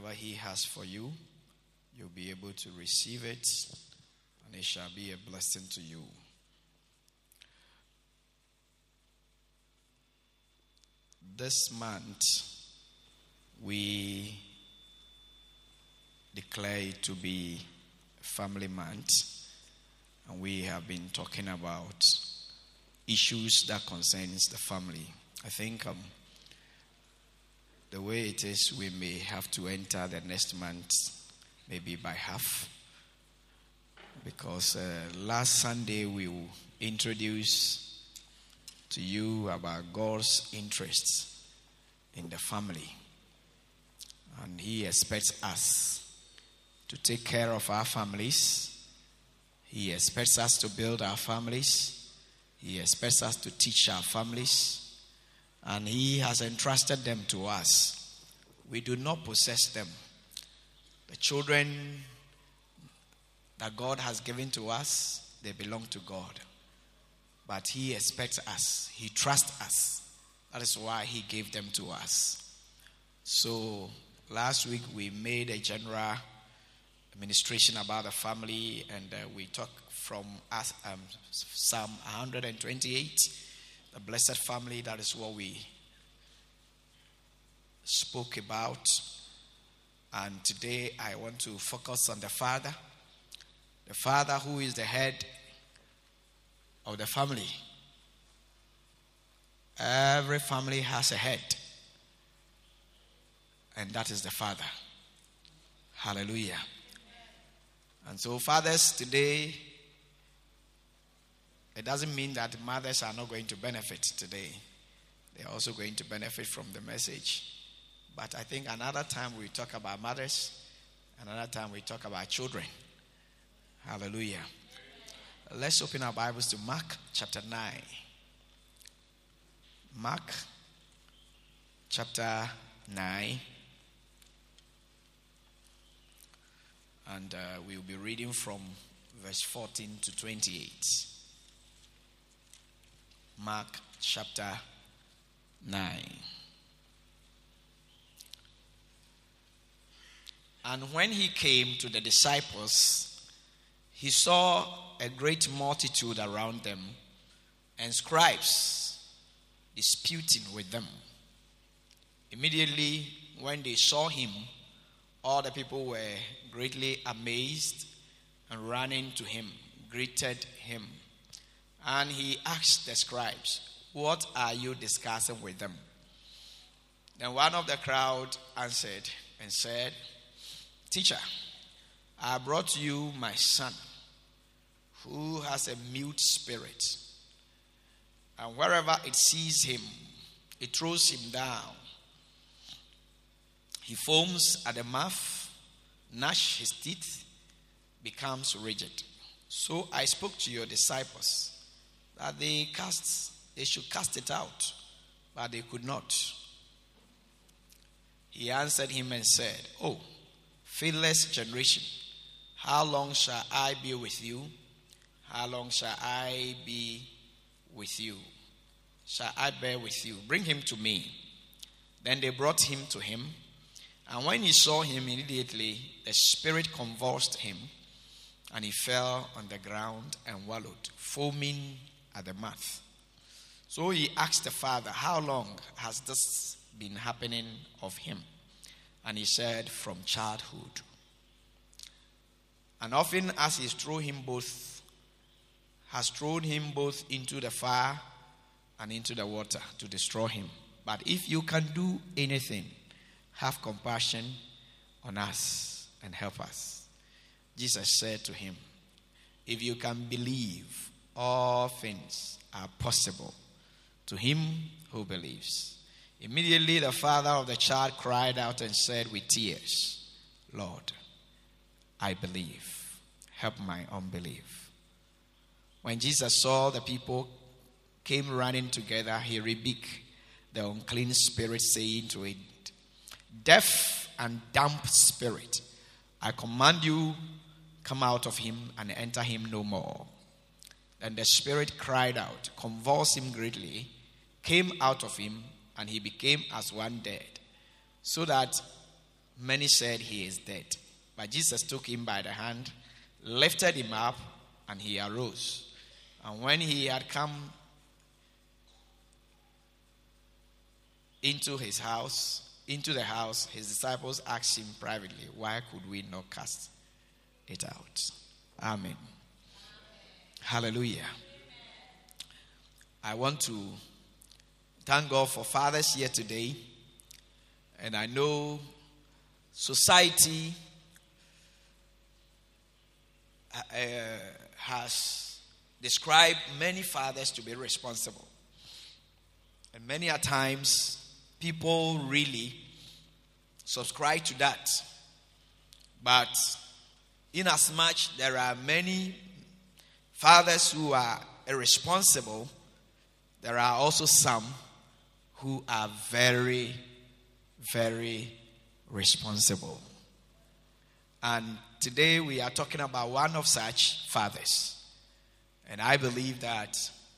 whatever he has for you, you'll be able to receive it, and it shall be a blessing to you. This month, we declare it to be Family Month, and we have been talking about issues that concerns the family. I think the way it is, we may have to enter the next month maybe by half, because last Sunday we will introduce to you about God's interests in the family, and He expects us to take care of our families. He expects us to build our families. He expects us to teach our families, and He has entrusted them to us. We do not possess them. The children that God has given to us, they belong to God. But He expects us. He trusts us. That is why He gave them to us. So last week we made a general administration about the family, and we talked from Psalm 128, the blessed family. That is what we spoke about. And today I want to focus on the father who is the head of the family. Every family has a head, and that is the father. Hallelujah. And so fathers today, it doesn't mean that mothers are not going to benefit today. They are also going to benefit from the message. But I think another time we talk about mothers, another time we talk about children. Hallelujah. Let's open our Bibles to Mark chapter 9. Mark chapter 9. And we'll be reading from verse 14 to 28. Mark chapter 9. And when he came to the disciples, he saw a great multitude around them, and scribes disputing with them. Immediately, when they saw him, all the people were greatly amazed and running to him, greeted him. And he asked the scribes, "What are you discussing with them?" Then one of the crowd answered and said, "Teacher, I brought you my son, who has a mute spirit. And wherever it sees him, it throws him down. He foams at the mouth, gnashes his teeth, becomes rigid. So I spoke to your disciples that they should cast it out, but they could not." He answered him and said, "Oh, faithless generation, how long shall I be with you? How long shall I be with you? Shall I bear with you? Bring him to me." Then they brought him to him. And when he saw him, immediately the spirit convulsed him, and he fell on the ground and wallowed, foaming at the mouth. So he asked the father, "How long has this been happening of him?" And he said, "From childhood. And often as he has thrown him both into the fire and into the water to destroy him. But if you can do anything, have compassion on us and help us." Jesus said to him, "If you can believe, all things are possible to him who believes." Immediately the father of the child cried out and said with tears, "Lord, I believe. Help my unbelief." When Jesus saw the people came running together, he rebuked the unclean spirit, saying to it, "Deaf and dumb spirit, I command you, come out of him and enter him no more." Then the spirit cried out, convulsed him greatly, came out of him, and he became as one dead, so that many said he is dead. But Jesus took him by the hand, lifted him up, and he arose. And when he had come into the house, his disciples asked him privately, why could we not cast it out? Amen. Hallelujah. I want to thank God for fathers here today. And I know society has described many fathers to be responsible. And many a times, people really subscribe to that. But inasmuch there are many fathers who are irresponsible, there are also some who are very, very responsible. And today we are talking about one of such fathers. And I believe that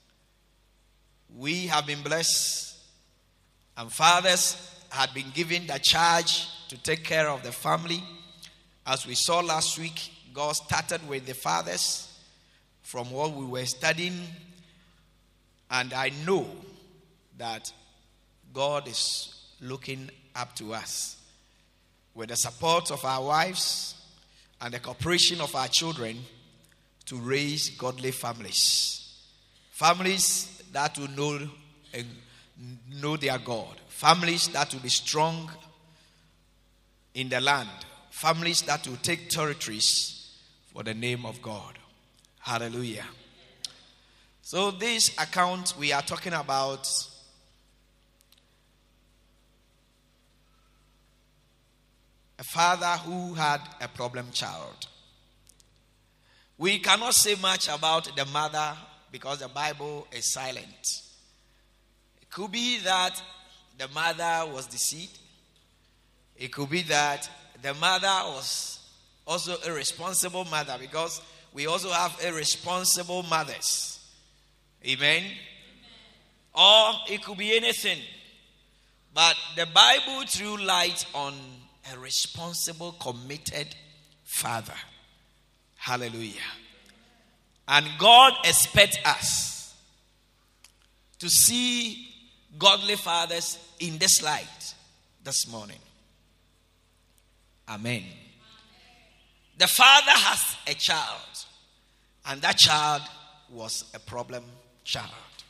we have been blessed, and fathers had been given the charge to take care of the family. As we saw last week, God started with the fathers from what we were studying. And I know that God is looking up to us with the support of our wives and the cooperation of our children to raise godly families. Families that will know their God. Families that will be strong in the land. Families that will take territories for the name of God. Hallelujah. So this account we are talking about a father who had a problem child. We cannot say much about the mother because the Bible is silent. It could be that the mother was deceived. It could be that the mother was also a responsible mother, because we also have irresponsible mothers. Amen? Or it could be anything. But the Bible threw light on a responsible, committed father. Hallelujah. And God expects us to see godly fathers in this light this morning. Amen. The father has a child, and that child was a problem child.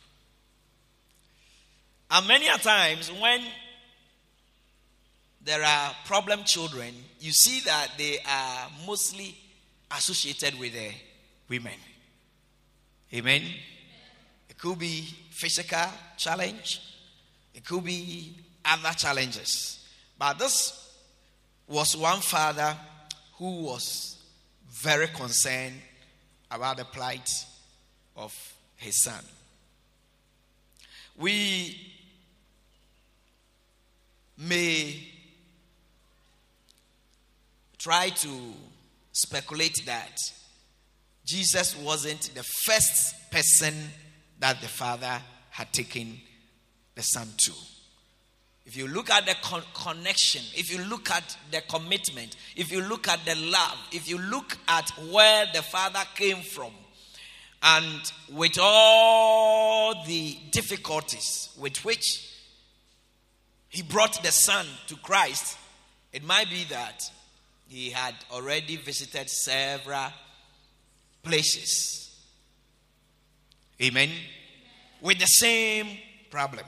And many a times when there are problem children, you see that they are mostly associated with the women. Amen. It could be physical challenge. It could be other challenges. But this was one father who was very concerned about the plight of his son. We may try to speculate that Jesus wasn't the first person that the father had taken the son to. If you look at the connection, if you look at the commitment, if you look at the love, if you look at where the father came from, and with all the difficulties with which he brought the son to Christ, it might be that he had already visited several places. Amen. With the same problem.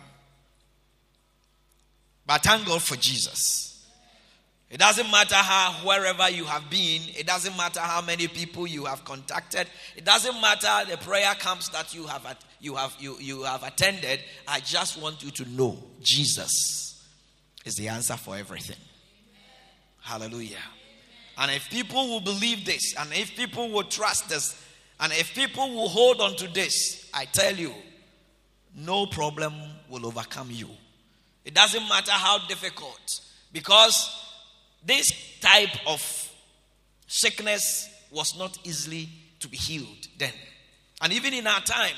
But thank God for Jesus. It doesn't matter wherever you have been. It doesn't matter how many people you have contacted. It doesn't matter the prayer camps that you have attended. I just want you to know Jesus is the answer for everything. Amen. Hallelujah. Amen. And if people will believe this, and if people will trust this, and if people will hold on to this, I tell you, no problem will overcome you. It doesn't matter how difficult, because this type of sickness was not easily to be healed then. And even in our time.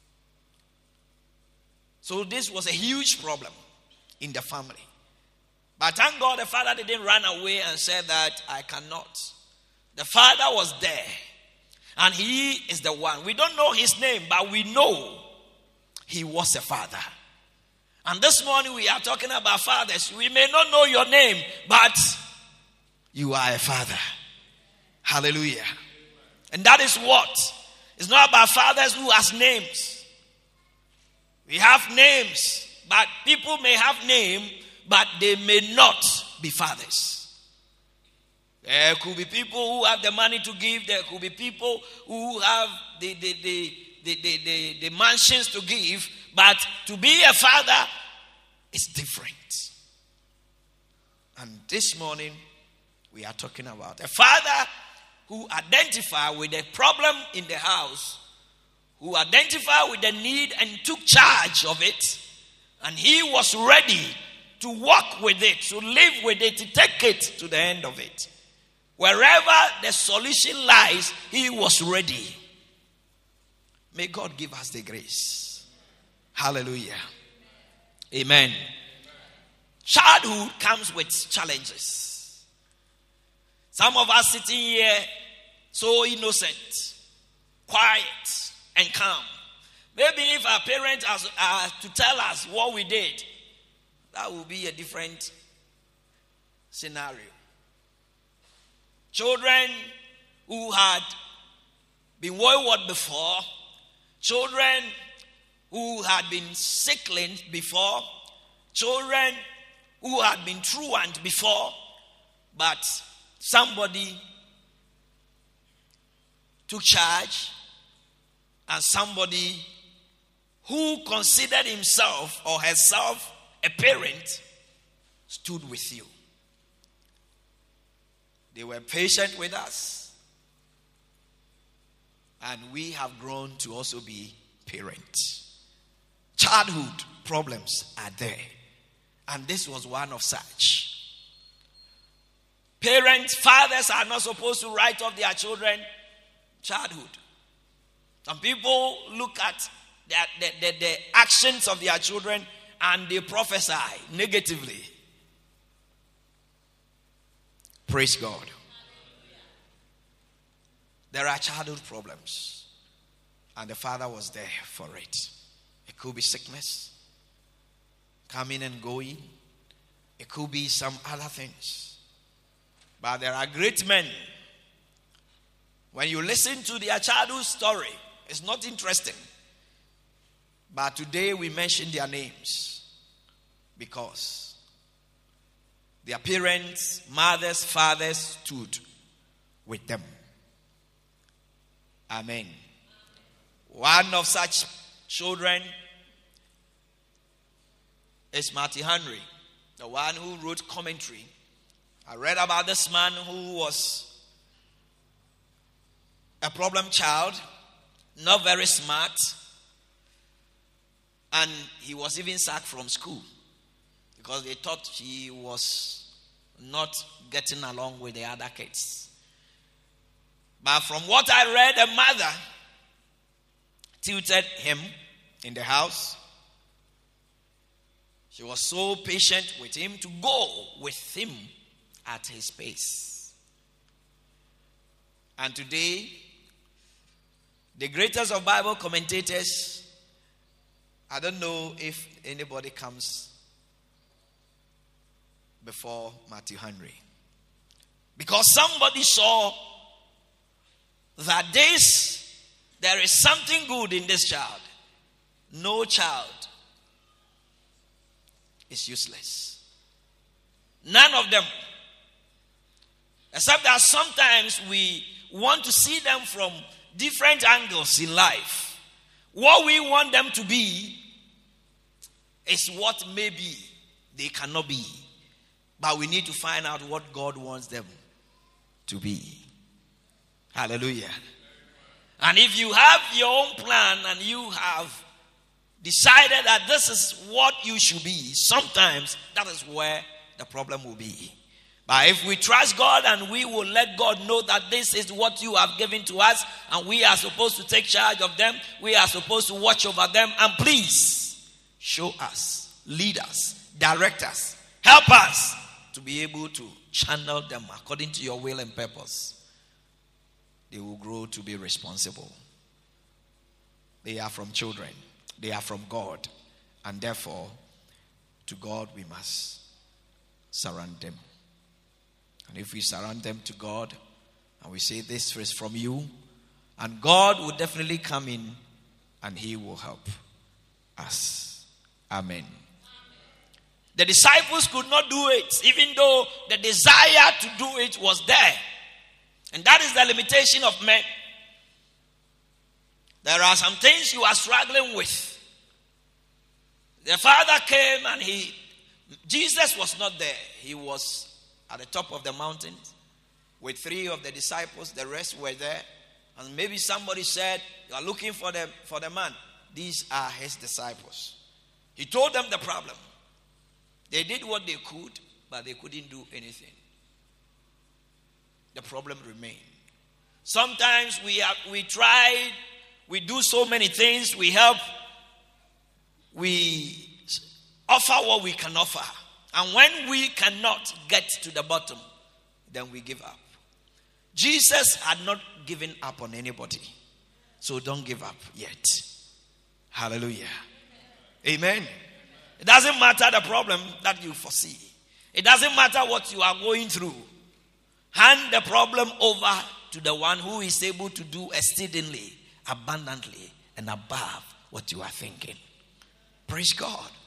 So this was a huge problem in the family. But thank God the father didn't run away and say that I cannot. The father was there. And he is the one. We don't know his name, but we know he was a father. And this morning we are talking about fathers. We may not know your name, but you are a father. Hallelujah. And that is what? It's not about fathers who has names. We have names, but people may have name, but they may not be fathers. There could be people who have the money to give. There could be people who have the mansions to give. But to be a father is different. And this morning, we are talking about a father who identified with the problem in the house, who identified with the need and took charge of it. And he was ready to walk with it, to live with it, to take it to the end of it. Wherever the solution lies, he was ready. May God give us the grace. Hallelujah. Amen. Childhood comes with challenges. Some of us sitting here so innocent, quiet, and calm. Maybe if our parents are to tell us what we did, that will be a different scenario. Children who had been wayward before, children who had been sickly before, children who had been truant before, but somebody took charge, and somebody who considered himself or herself a parent stood with you. They were patient with us, and we have grown to also be parents. Childhood problems are there, and this was one of such. Parents, fathers are not supposed to write off their children childhood. Some people look at the actions of their children and they prophesy negatively. Praise God. There are childhood problems, and the father was there for it. It could be sickness, coming and going. It could be some other things. But there are great men. When you listen to their childhood story, it's not interesting. But today we mention their names because their parents, mothers, fathers stood with them. Amen. One of such children is Matthew Henry, the one who wrote commentary. I read about this man who was a problem child, not very smart, and he was even sacked from school because they thought he was not getting along with the other kids. But from what I read, a mother tutored him in the house. She was so patient with him to go with him at his pace. And today, the greatest of Bible commentators, I don't know if anybody comes before Matthew Henry. Because somebody saw that there is something good in this child. No child is useless. None of them. Except that sometimes we want to see them from different angles in life. What we want them to be is what maybe they cannot be. But we need to find out what God wants them to be. Hallelujah. And if you have your own plan and you have decided that this is what you should be, sometimes that is where the problem will be. But if we trust God and we will let God know that this is what you have given to us and we are supposed to take charge of them, we are supposed to watch over them, and please show us, lead us, direct us, help us to be able to channel them according to your will and purpose, they will grow to be responsible. They are from children. They are from God. And therefore, to God we must surround them. And if we surround them to God, and we say this is from you, and God will definitely come in and he will help us. Amen. The disciples could not do it, even though the desire to do it was there. And that is the limitation of men. There are some things you are struggling with. The Father came and Jesus was not there. He was at the top of the mountain with 3 of the disciples. The rest were there. And maybe somebody said, you are looking for the man. These are his disciples. He told them the problem. They did what they could, but they couldn't do anything. The problem remained. Sometimes we try, we do so many things, we help, we offer what we can offer. And when we cannot get to the bottom, then we give up. Jesus had not given up on anybody. So don't give up yet. Hallelujah. Amen. It doesn't matter the problem that you foresee. It doesn't matter what you are going through. Hand the problem over to the one who is able to do exceedingly, abundantly, and above what you are thinking. Praise God.